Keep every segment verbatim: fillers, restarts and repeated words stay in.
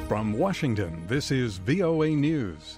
From Washington, this is V O A News.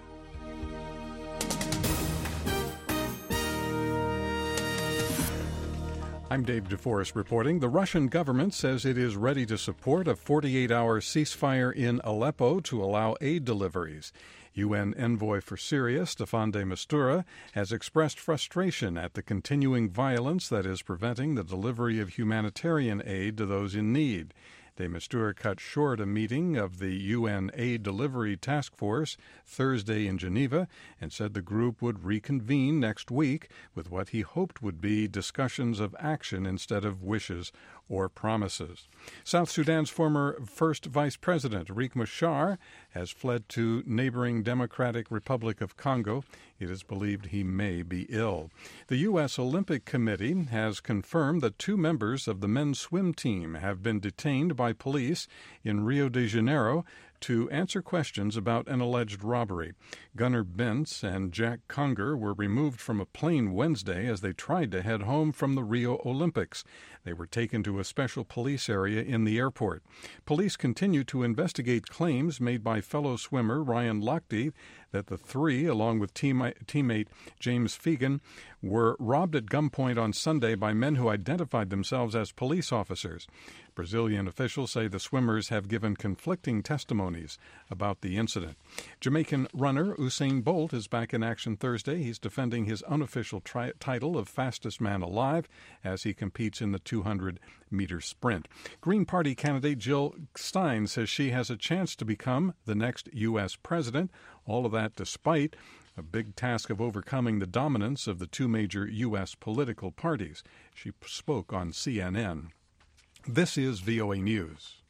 I'm Dave DeForest reporting. The Russian government says it is ready to support a forty-eight hour ceasefire in Aleppo to allow aid deliveries. U N envoy for Syria, Staffan de Mistura, has expressed frustration at the continuing violence that is preventing the delivery of humanitarian aid to those in need. De Mistura cut short a meeting of the U N Aid Delivery Task Force Thursday in Geneva and said the group would reconvene next week with what he hoped would be discussions of action instead of wishes or promises. South Sudan's former first vice president, Riek Machar, has fled to neighboring Democratic Republic of Congo. It is believed he may be ill. The U S Olympic Committee has confirmed that two members of the men's swim team have been detained by police in Rio de Janeiro to answer questions about an alleged robbery. Gunnar Bentz and Jack Conger were removed from a plane Wednesday as they tried to head home from the Rio Olympics. They were taken to a special police area in the airport. Police continue to investigate claims made by fellow swimmer Ryan Lochte that the three, along with team, teammate James Fegan, were robbed at gunpoint on Sunday by men who identified themselves as police officers. Brazilian officials say the swimmers have given conflicting testimonies about the incident. Jamaican runner Usain Bolt is back in action Thursday. He's defending his unofficial tri- title of fastest man alive as he competes in the two hundred meter sprint. Green Party candidate Jill Stein says she has a chance to become the next U S president. All of that despite a big task of overcoming the dominance of the two major U S political parties. She spoke on C N N. This is V O A News.